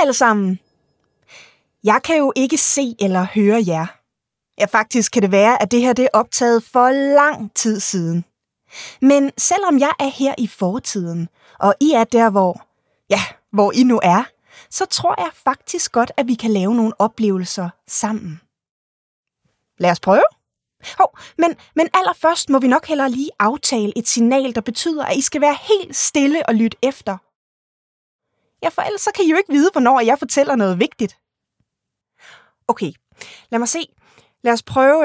alle sammen. Jeg kan jo ikke se eller høre jer. Ja, faktisk kan det være, at det her det er optaget for lang tid siden. Men selvom jeg er her i fortiden, og I er der, hvor I nu er, så tror jeg faktisk godt, at vi kan lave nogle oplevelser sammen. Lad os prøve. Men allerførst må vi nok hellere lige aftale et signal, der betyder, at I skal være helt stille og lytte efter. Ja, for ellers så kan I jo ikke vide, hvornår jeg fortæller noget vigtigt. Okay, lad mig se. Lad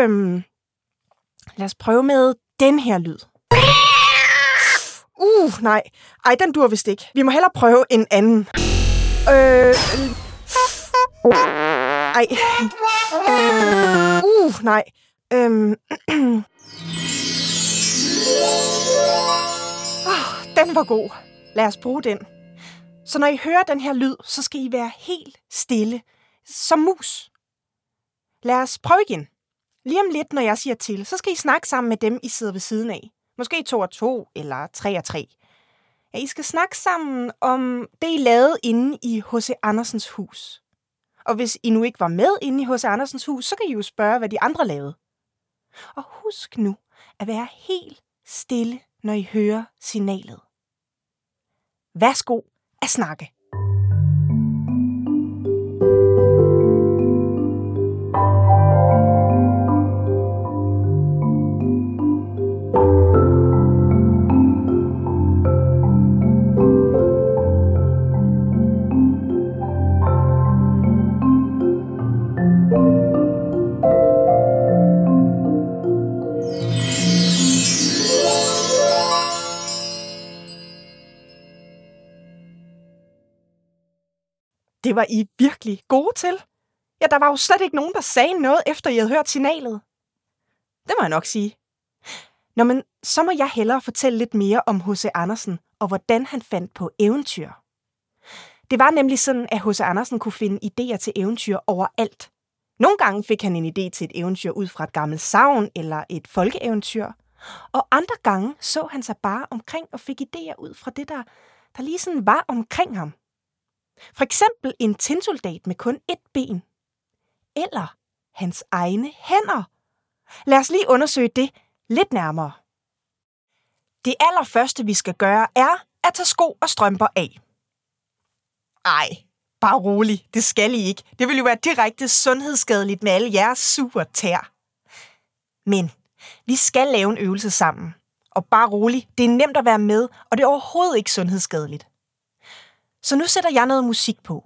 os prøve med den her lyd. Nej. Ej, den dur vist ikke. Vi må hellere prøve en anden. Nej. Den var god. Lad os bruge den. Så når I hører den her lyd, så skal I være helt stille. Som mus. Lad os prøve igen. Lige om lidt, når jeg siger til, så skal I snakke sammen med dem, I sidder ved siden af. Måske 2 og 2, eller 3 og 3. Ja, I skal snakke sammen om det, I lavede inde i H.C. Andersens hus. Og hvis I nu ikke var med inde i H.C. Andersens hus, så kan I jo spørge, hvad de andre lavede. Og husk nu at være helt stille, når I hører signalet. Værsgo at snakke. Det var I virkelig gode til. Ja, der var jo slet ikke nogen, der sagde noget, efter I havde hørt signalet. Det må jeg nok sige. Nå, men så må jeg hellere fortælle lidt mere om H.C. Andersen, og hvordan han fandt på eventyr. Det var nemlig sådan, at H.C. Andersen kunne finde idéer til eventyr overalt. Nogle gange fik han en idé til et eventyr ud fra et gammelt sagn eller et folkeeventyr. Og andre gange så han sig bare omkring og fik idéer ud fra det, der lige sådan var omkring ham. For eksempel en tinsoldat med kun et ben. Eller hans egne hænder. Lad os lige undersøge det lidt nærmere. Det allerførste, vi skal gøre, er at tage sko og strømper af. Ej, bare rolig. Det skal I ikke. Det vil jo være direkte sundhedsskadeligt med alle jeres sure tær. Men vi skal lave en øvelse sammen. Og bare rolig, det er nemt at være med, og det er overhovedet ikke sundhedsskadeligt. Så nu sætter jeg noget musik på.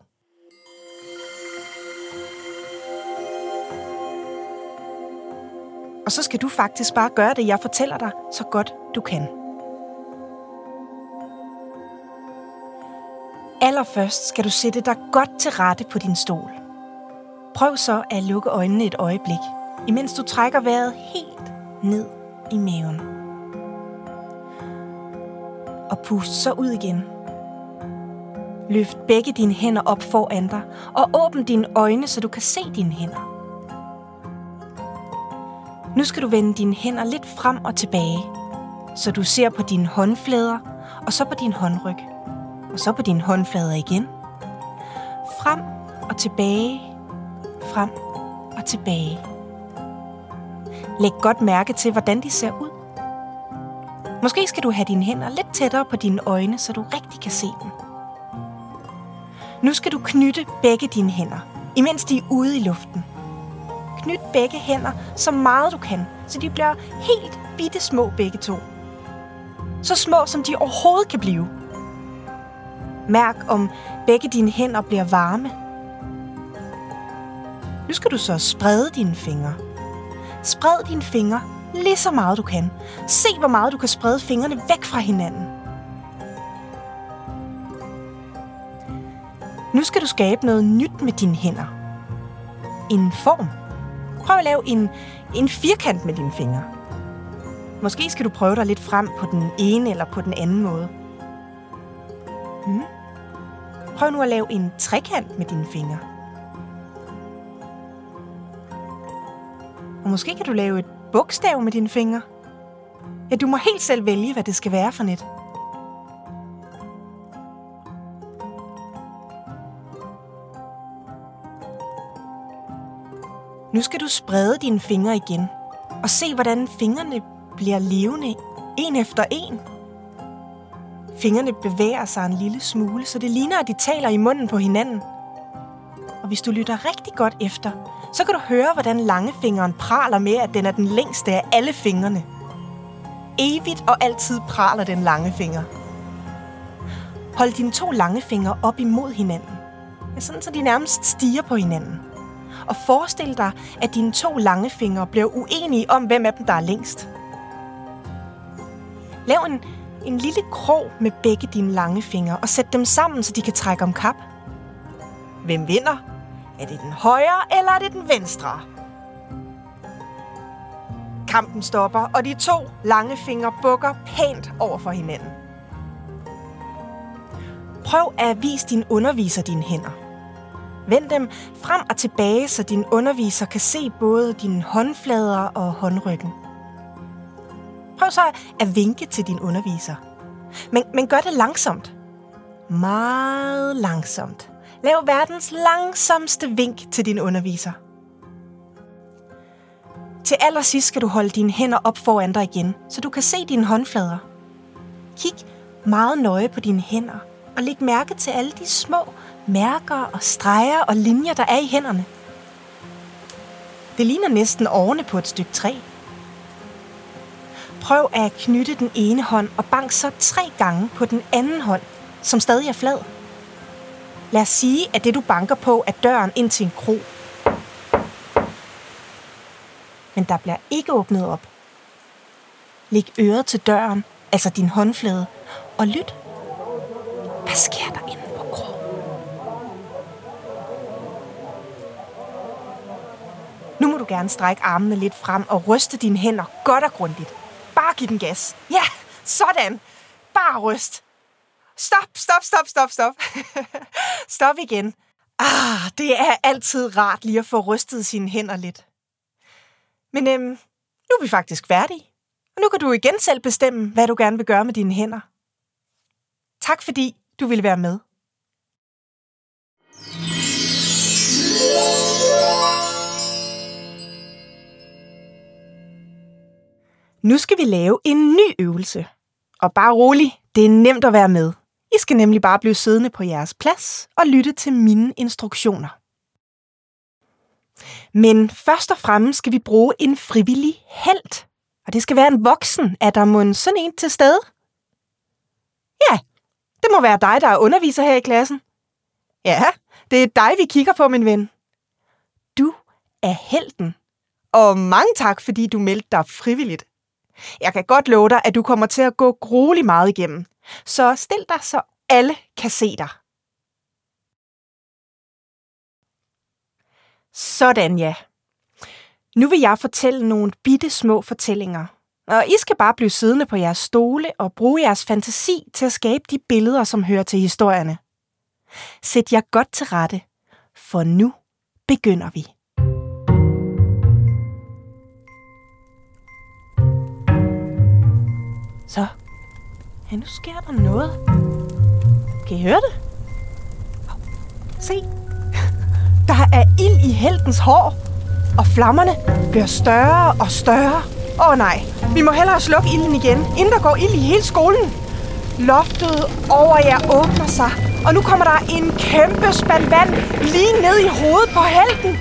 Og så skal du faktisk bare gøre det, jeg fortæller dig, så godt du kan. Allerførst skal du sætte dig godt til rette på din stol. Prøv så at lukke øjnene et øjeblik, imens du trækker vejret helt ned i maven. Og pust så ud igen. Løft begge dine hænder op foran dig, og åbn dine øjne, så du kan se dine hænder. Nu skal du vende dine hænder lidt frem og tilbage, så du ser på dine håndflader, og så på din håndryg, og så på dine håndflader igen. Frem og tilbage, frem og tilbage. Læg godt mærke til, hvordan de ser ud. Måske skal du have dine hænder lidt tættere på dine øjne, så du rigtig kan se dem. Nu skal du knytte begge dine hænder, imens de er ude i luften. Knyt begge hænder så meget du kan, så de bliver helt bitte små begge to. Så små, som de overhovedet kan blive. Mærk, om begge dine hænder bliver varme. Nu skal du så sprede dine fingre. Spred dine fingre lige så meget du kan. Se, hvor meget du kan sprede fingrene væk fra hinanden. Nu skal du skabe noget nyt med dine hænder. En form. Prøv at lave en firkant med dine fingre. Måske skal du prøve dig lidt frem på den ene eller på den anden måde. Prøv nu at lave en trekant med dine fingre. Og måske kan du lave et bogstav med dine fingre. Ja, du må helt selv vælge, hvad det skal være for net. Nu skal du sprede dine fingre igen, og se, hvordan fingrene bliver levende, en efter en. Fingrene bevæger sig en lille smule, så det ligner, at de taler i munden på hinanden. Og hvis du lytter rigtig godt efter, så kan du høre, hvordan langefingeren praler med, at den er den længste af alle fingrene. Evigt og altid praler den langefinger. Hold dine 2 langefingre op imod hinanden, sådan så de nærmest stiger på hinanden. Og forestil dig, at dine 2 langefingre bliver uenige om, hvem af dem, der er længst. Lav en lille krog med begge dine langefingre og sæt dem sammen, så de kan trække om kap. Hvem vinder? Er det den højre, eller er det den venstre? Kampen stopper, og de 2 langefingre bukker pænt over for hinanden. Prøv at vise din underviser dine hænder. Vend dem frem og tilbage, så din underviser kan se både dine håndflader og håndryggen. Prøv så at vinke til din underviser. Men gør det langsomt. Meget langsomt. Lav verdens langsomste vink til din underviser. Til allersidst skal du holde dine hænder op foran dig igen, så du kan se dine håndflader. Kig meget nøje på dine hænder, og læg mærke til alle de små mærker og streger og linjer, der er i hænderne. Det ligner næsten årene på et stykke træ. Prøv at knytte den ene hånd og bank så 3 gange på den anden hånd, som stadig er flad. Lad os sige, at det du banker på er døren ind til en kro. Men der bliver ikke åbnet op. Læg øret til døren, altså din håndflade, og lyt. Hvad sker der inde på krogen? Nu må du gerne strække armene lidt frem og ryste dine hænder godt og grundigt. Bare giv den gas. Ja, sådan. Bare ryst. Stop. Stop igen. Det er altid rart lige at få rystet sine hænder lidt. Men nu er vi faktisk færdige. Og nu kan du igen selv bestemme, hvad du gerne vil gøre med dine hænder. Tak fordi du ville være med. Nu skal vi lave en ny øvelse. Og bare rolig, det er nemt at være med. I skal nemlig bare blive siddende på jeres plads og lytte til mine instruktioner. Men først og fremmest skal vi bruge en frivillig helt. Og det skal være en voksen. Er der mon sådan en til stede? Ja, det må være dig, der er underviser her i klassen. Ja, det er dig, vi kigger på, min ven. Du er helten. Og mange tak, fordi du meldte dig frivilligt. Jeg kan godt love dig, at du kommer til at gå grueligt meget igennem. Så stil dig, så alle kan se dig. Sådan ja. Nu vil jeg fortælle nogle bitte små fortællinger. Og I skal bare blive siddende på jeres stole og bruge jeres fantasi til at skabe de billeder, som hører til historierne. Sæt jer godt til rette, for nu begynder vi. Så, ja, nu sker der noget. Kan I høre det? Se, der er ild i heltens hår, og flammerne bliver større og større. Nej, vi må hellere slukke ilden igen, inden der går ild i hele skolen. Loftet over jer åbner sig, og nu kommer der en kæmpe spand vand lige ned i hovedet på helten.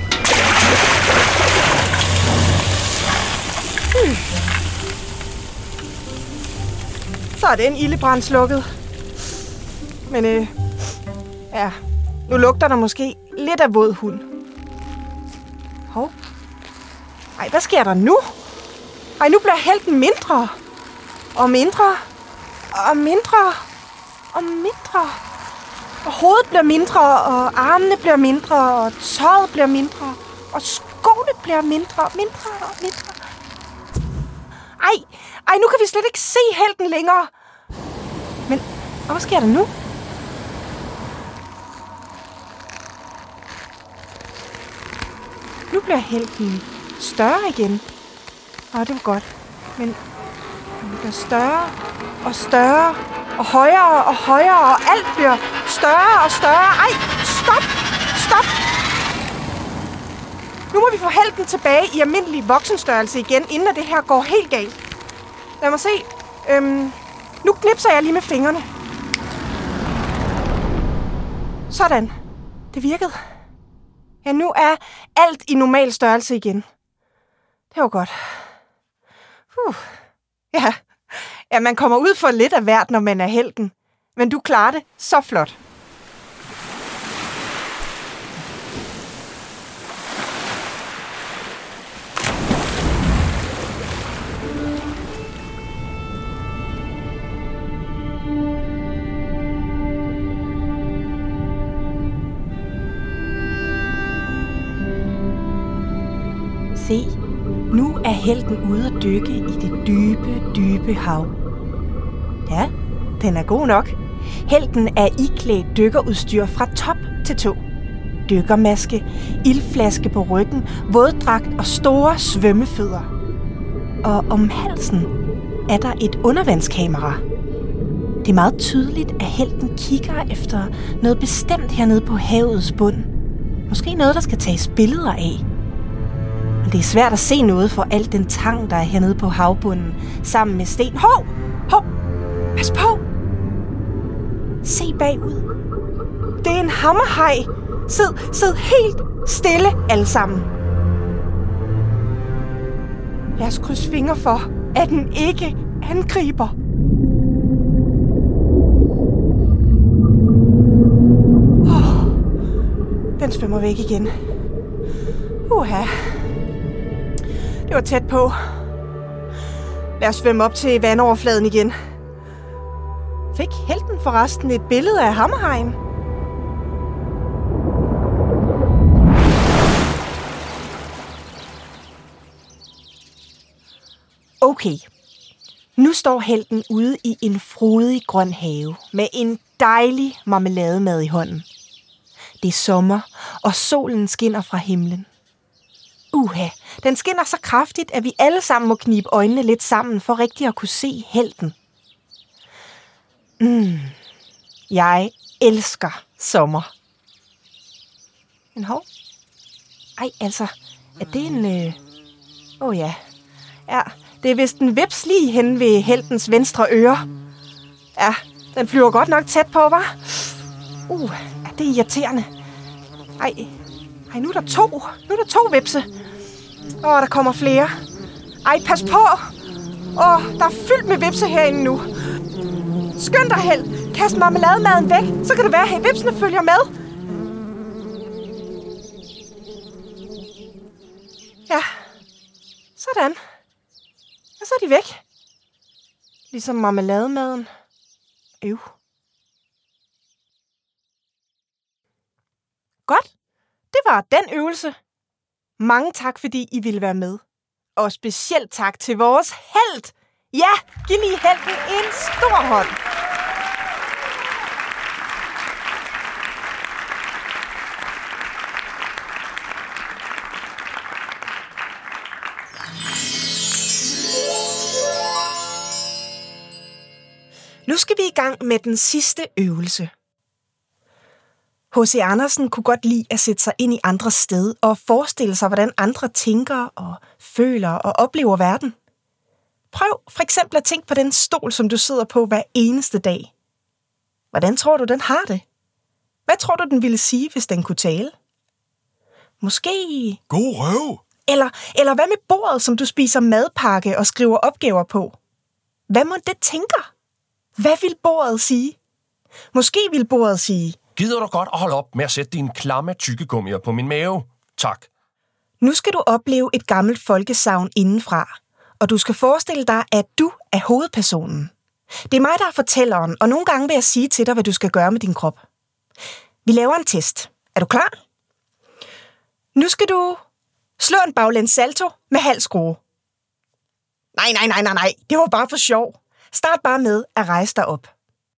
Så er den ildebrand slukket. Men ja, nu lugter der måske lidt af våd hund. Hov. Ej, hvad sker der nu? Ej, nu bliver helten mindre. Og mindre. Og mindre. Og mindre. Og hovedet bliver mindre, og armene bliver mindre, og tøjet bliver mindre, og skoene bliver mindre og mindre. Ej, nu kan vi slet ikke se helten længere. Men hvad sker der nu? Nu bliver helten større igen. Det var godt. Men den bliver større og større og højere og højere, og alt bliver større og større. Ej, stop! Nu må vi få Helten tilbage i almindelig voksenstørrelse igen, inden at det her går helt galt. Lad mig se. Nu knipser jeg lige med fingrene. Sådan. Det virkede. Ja, nu er alt i normal størrelse igen. Det var godt. Ja, man kommer ud for lidt af hvert, når man er helten. Men du klarer det så flot. Se, nu er helten ude at dykke i det dybe, dybe hav. Ja, den er god nok. Helten er iklædt dykkerudstyr fra top til tå. Dykkermaske, ildflaske på ryggen, våddragt og store svømmefødder. Og om halsen er der et undervandskamera. Det er meget tydeligt, at helten kigger efter noget bestemt hernede på havets bund. Måske noget, der skal tages billeder af. Men det er svært at se noget for al den tang, der er hernede på havbunden, sammen med sten. Hov! Pas på! Se bagud. Det er en hammerhaj. Sid helt stille alle sammen. Lad os krydse fingre for, at den ikke angriber. Den svømmer væk igen. Det var tæt på. Lad os svømme op til vandoverfladen igen. Fik helten forresten et billede af hammerhajen? Okay. Nu står helten ude i en frodig grøn have med en dejlig marmelademad i hånden. Det er sommer, og solen skinner fra himlen. Den skinner så kraftigt, at vi alle sammen må knibe øjnene lidt sammen for rigtig at kunne se helten. Jeg elsker sommer. Men hov. Er det en... Ja, det er vist en vips lige hen ved heltens venstre øre. Ja, den flyver godt nok tæt på, hva'? Det er irriterende. Nu er der to vipse. Der kommer flere. Pas på! Der er fyldt med vipse herinde nu. Skynd dig, Held. Kast marmelademaden væk, så kan det være, at vipsene følger med. Ja, sådan. Og så er de væk. Ligesom marmelademaden. Godt. Det var den øvelse. Mange tak, fordi I ville være med. Og specielt tak til vores helt. Ja, giv lige helten en stor hånd. Nu skal vi i gang med den sidste øvelse. H.C. Andersen kunne godt lide at sætte sig ind i andres sted og forestille sig, hvordan andre tænker og føler og oplever verden. Prøv for eksempel at tænke på den stol, som du sidder på hver eneste dag. Hvordan tror du, den har det? Hvad tror du, den ville sige, hvis den kunne tale? Måske... God røv! Eller hvad med bordet, som du spiser madpakke og skriver opgaver på? Hvad må det tænker? Hvad vil bordet sige? Måske vil bordet sige... Gider du godt at holde op med at sætte dine klamme tykkegummier på min mave? Tak. Nu skal du opleve et gammelt folkesagn indenfra, og du skal forestille dig, at du er hovedpersonen. Det er mig, der er fortælleren, og nogle gange vil jeg sige til dig, hvad du skal gøre med din krop. Vi laver en test. Er du klar? Nu skal du slå en baglæns salto med halv skrue. Nej. Det var bare for sjov. Start bare med at rejse dig op.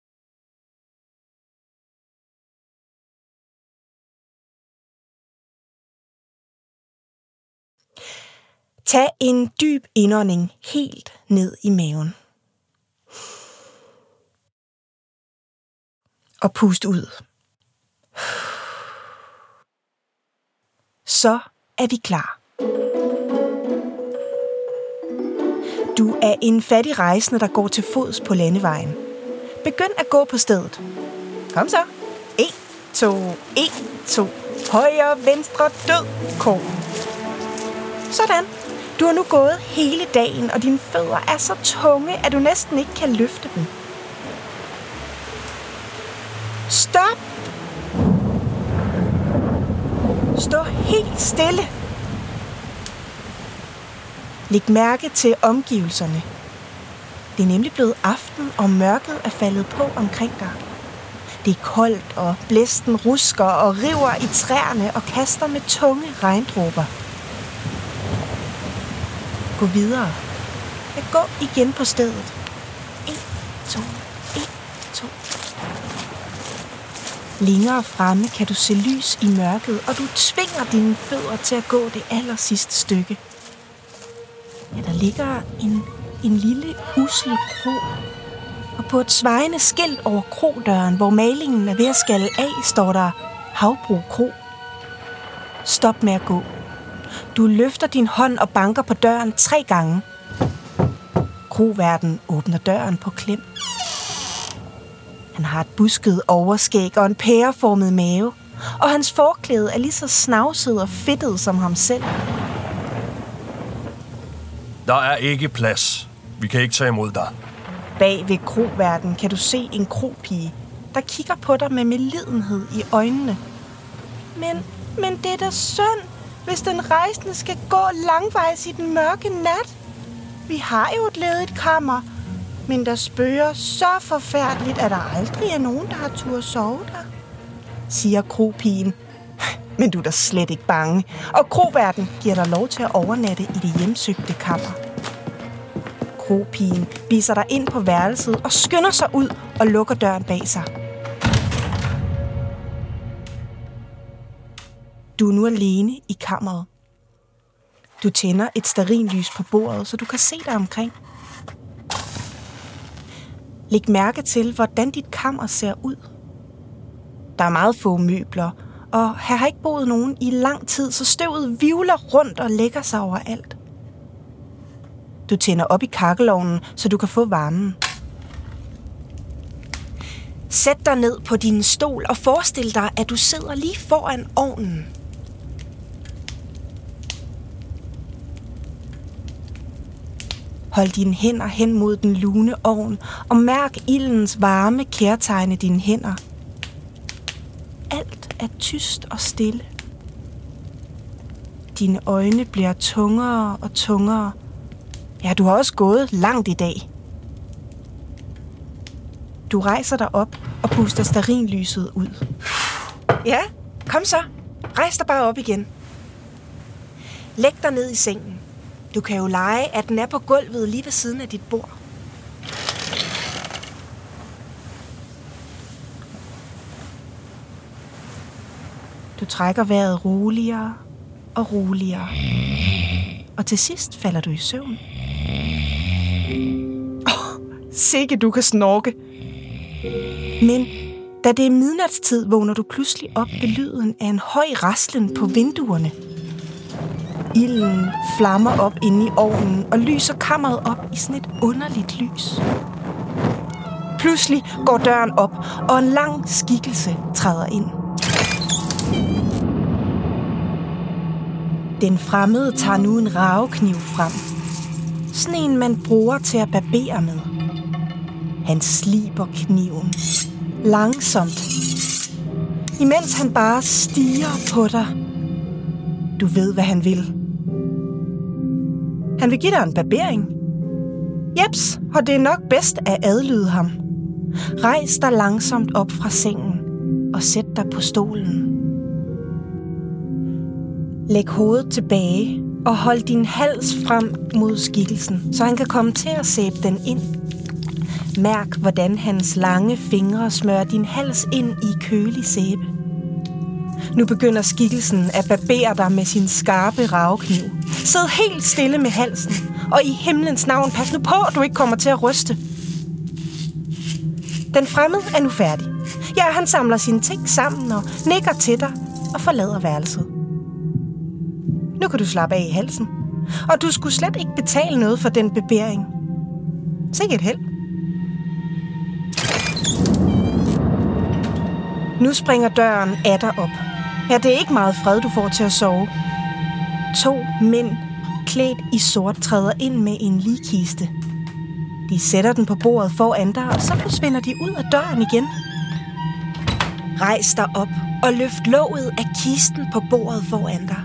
Tag en dyb indånding helt ned i maven. Og pust ud. Så er vi klar. Du er en fattig rejsende, der går til fods på landevejen. Begynd at gå på stedet. Kom så. 1, 2, 1, 2. Højre, venstre, død, ko. Sådan. Du har nu gået hele dagen, og dine fødder er så tunge, at du næsten ikke kan løfte dem. Stop! Stå helt stille. Læg mærke til omgivelserne. Det er nemlig blevet aften, og mørket er faldet på omkring dig. Det er koldt, og blæsten rusker og river i træerne og kaster med tunge regndråber. Gå videre. Gå igen på stedet. 1, 2, 1, 2. Længere fremme kan du se lys i mørket, og du tvinger dine fødder til at gå det allersidste stykke. Ja, der ligger en lille usle kro. Og på et svajende skilt over krodøren, hvor malingen er ved at skalle af, står der Havbro Kro. Stop med at gå. Du løfter din hånd og banker på døren 3 gange. Kroværten åbner døren på klem. Han har et busket overskæg og en pæreformet mave, og hans forklæde er lige så snavset og fedtet som ham selv. Der er ikke plads. Vi kan ikke tage imod dig. Bag ved kroværten kan du se en kropige, der kigger på dig med medlidenhed i øjnene. Men det er da synd, hvis den rejsende skal gå langvejs i den mørke nat. Vi har jo et ledigt kammer, men der spøger så forfærdeligt, at der aldrig er nogen, der har turde sove der, siger kropigen. Men du er da slet ikke bange, og kroværten giver dig lov til at overnatte i det hjemsøgte kammer. Kropigen viser dig ind på værelset og skynder sig ud og lukker døren bag sig. Du er nu alene i kammeret. Du tænder et stearinlys på bordet, så du kan se dig omkring. Læg mærke til, hvordan dit kammer ser ud. Der er meget få møbler, og her har ikke boet nogen i lang tid, så støvet hvirvler rundt og lægger sig overalt. Du tænder op i kakkelovnen, så du kan få varmen. Sæt dig ned på din stol og forestil dig, at du sidder lige foran ovnen. Hold dine hænder hen mod den lune ovn og mærk ildens varme kærtegne dine hænder. Alt er tyst og stille. Dine øjne bliver tungere og tungere. Ja, du har også gået langt i dag. Du rejser dig op og puster stearinlyset ud. Ja, kom så. Rejs dig bare op igen. Læg dig ned i sengen. Du kan jo lege, at den er på gulvet lige ved siden af dit bord. Du trækker vejret roligere og roligere. Og til sidst falder du i søvn. Sikke du kan snorke. Men da det er midnatstid, vågner du pludselig op ved lyden af en høj raslen på vinduerne. Ilden flammer op inde i ovnen og lyser kammeret op i sådan et underligt lys. Pludselig går døren op, og en lang skikkelse træder ind. Den fremmede tager nu en ravekniv frem. Sådan en, man bruger til at barbere med. Han sliber kniven. Langsomt. Imens han bare stirrer på dig. Du ved, hvad han vil. Han vil give dig en barbering. Jeps, og det er nok bedst at adlyde ham. Rejs dig langsomt op fra sengen og sæt dig på stolen. Læg hovedet tilbage og hold din hals frem mod skikkelsen, så han kan komme til at sæbe den ind. Mærk, hvordan hans lange fingre smører din hals ind i kølig sæbe. Nu begynder skikkelsen at barbere dig med sin skarpe ravekniv. Sid helt stille med halsen, og i himlens navn, pas nu på, at du ikke kommer til at ryste. Den fremmede er nu færdig. Ja, han samler sine ting sammen og nikker til dig og forlader værelset. Nu kan du slappe af i halsen. Og du skulle slet ikke betale noget for den bebæring. Sikke et held. Nu springer døren atter op. Ja, det er ikke meget fred, du får til at sove. 2 mænd, klædt i sort, træder ind med en ligkiste. De sætter den på bordet foran dig, og så forsvinder de ud af døren igen. Rejs dig op og løft låget af kisten på bordet foran dig.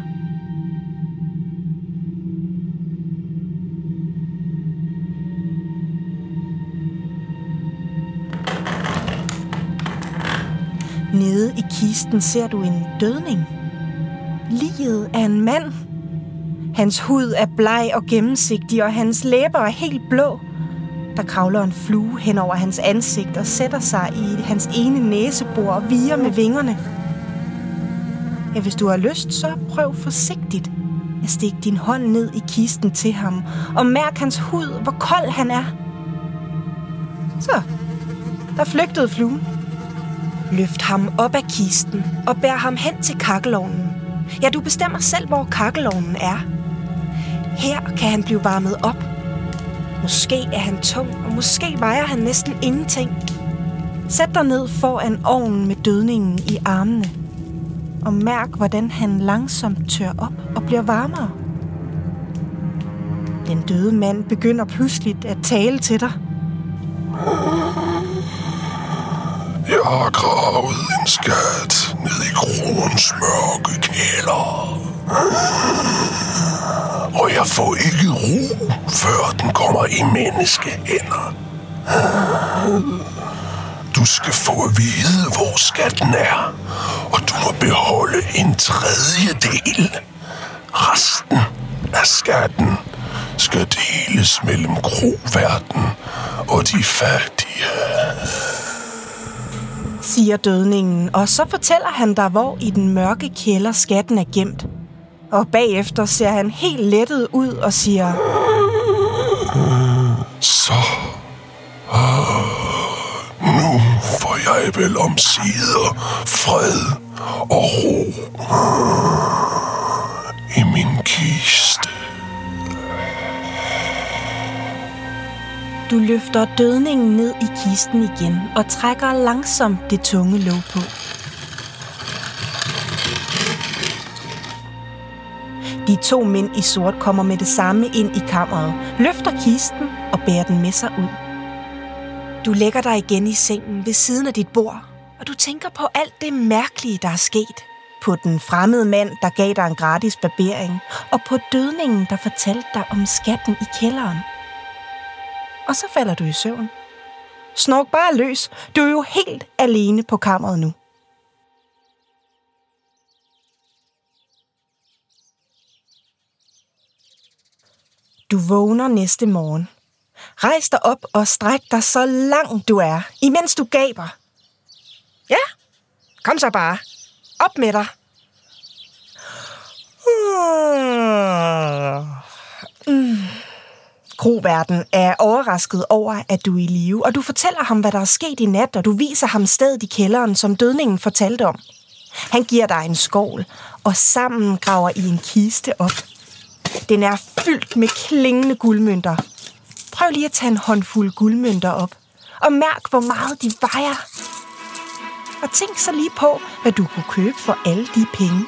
Nede i kisten ser du en dødning. Liget af en mand. Hans hud er bleg og gennemsigtig, og hans læber er helt blå. Der kravler en flue hen over hans ansigt og sætter sig i hans ene næsebor og viger med vingerne. Ja, hvis du har lyst, så prøv forsigtigt at stikke din hånd ned i kisten til ham og mærk hans hud, hvor kold han er. Så, der flygtede fluen. Løft ham op af kisten og bær ham hen til kakkelovnen. Ja, du bestemmer selv, hvor kakkelovnen er. Her kan han blive varmet op. Måske er han tung, og måske vejer han næsten ingenting. Sæt dig ned foran ovnen med dødningen i armene. Og mærk, hvordan han langsomt tør op og bliver varmere. Den døde mand begynder pludseligt at tale til dig. Jeg har gravet en skat ned i kroens mørke kælder. Og jeg får ikke ro, før den kommer i menneskehænder. Du skal få at vide, hvor skatten er, og du må beholde en tredjedel. Resten af skatten skal deles mellem kroværten og de fattige, siger dødningen, og så fortæller han dig, hvor i den mørke kælder skatten er gemt. Og bagefter ser han helt lettet ud og siger: Så, nu får jeg vel omsider fred og ro i min kiste. Du løfter dødningen ned i kisten igen og trækker langsomt det tunge låg på. De 2 mænd i sort kommer med det samme ind i kammeret, løfter kisten og bærer den med sig ud. Du lægger dig igen i sengen ved siden af dit bord, og du tænker på alt det mærkelige, der er sket. På den fremmede mand, der gav dig en gratis barbering, og på dødningen, der fortalte dig om skatten i kælderen. Og så falder du i søvn. Snork bare løs. Du er jo helt alene på kammeret nu. Du vågner næste morgen. Rejs dig op og stræk dig så langt du er, imens du gaber. Ja, kom så bare. Op med dig. Kroværten er overrasket over, at du er i live, og du fortæller ham, hvad der er sket i nat, og du viser ham stedet i kælderen, som dødningen fortalte om. Han giver dig en skål, og sammen graver I en kiste op. Den er fyldt med klingende guldmønter. Prøv lige at tage en håndfuld guldmønter op, og mærk, hvor meget de vejer. Og tænk så lige på, hvad du kunne købe for alle de penge.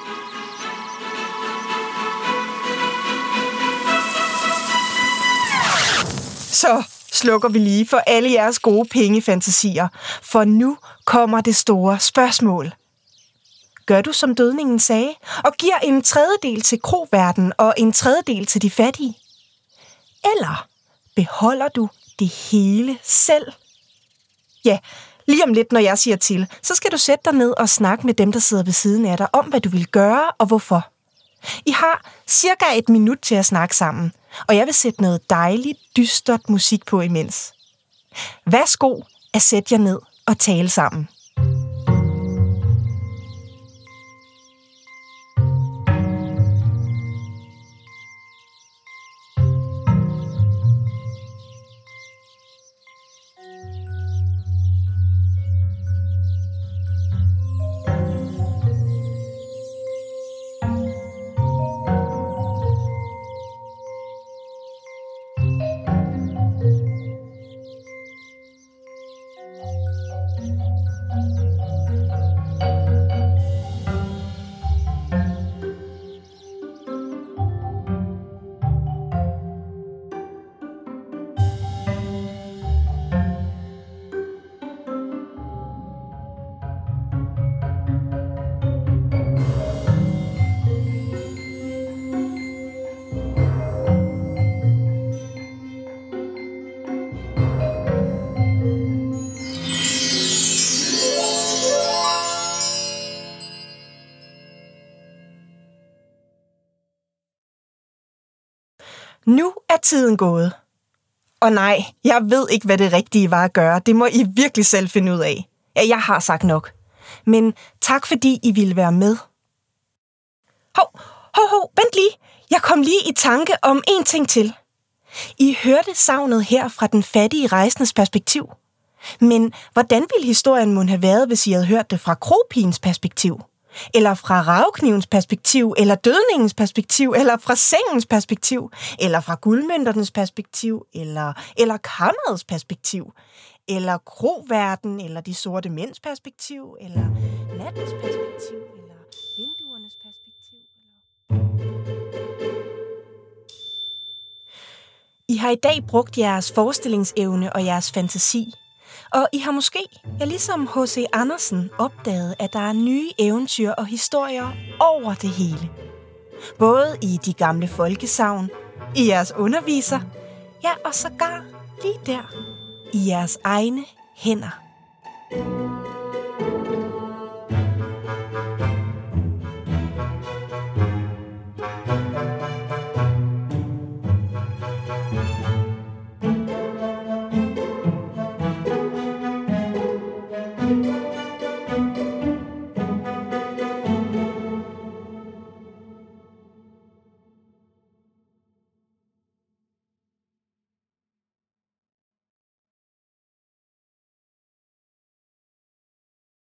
Så slukker vi lige for alle jeres gode pengefantasier, for nu kommer det store spørgsmål. Gør du, som dødningen sagde, og giver en tredjedel til kroværten og en tredjedel til de fattige? Eller beholder du det hele selv? Ja, lige om lidt, når jeg siger til, så skal du sætte dig ned og snakke med dem, der sidder ved siden af dig, om hvad du vil gøre og hvorfor. I har cirka 1 minut til at snakke sammen, og jeg vil sætte noget dejligt, dystert musik på imens. Værsgo at sætte jer ned og tale sammen. Nu er tiden gået. Og nej, jeg ved ikke, hvad det rigtige var at gøre. Det må I virkelig selv finde ud af. Ja, jeg har sagt nok. Men tak, fordi I ville være med. Vent lige. Jeg kom lige i tanke om en ting til. I hørte sagnet her fra den fattige rejsendes perspektiv. Men hvordan ville historien mon have været, hvis I havde hørt det fra kropigens perspektiv? Eller fra raveknivens perspektiv, eller dødningens perspektiv, eller fra sengens perspektiv, eller fra guldmønternes perspektiv, eller kammerets perspektiv, eller kroverden, eller de sorte mænds perspektiv, eller nattens perspektiv, eller vinduernes perspektiv. I har i dag brugt jeres forestillingsevne og jeres fantasi. Og I har måske, ligesom H.C. Andersen, opdaget, at der er nye eventyr og historier over det hele. Både i de gamle folkesagn, i jeres underviser, ja og sågar lige der, i jeres egne hænder.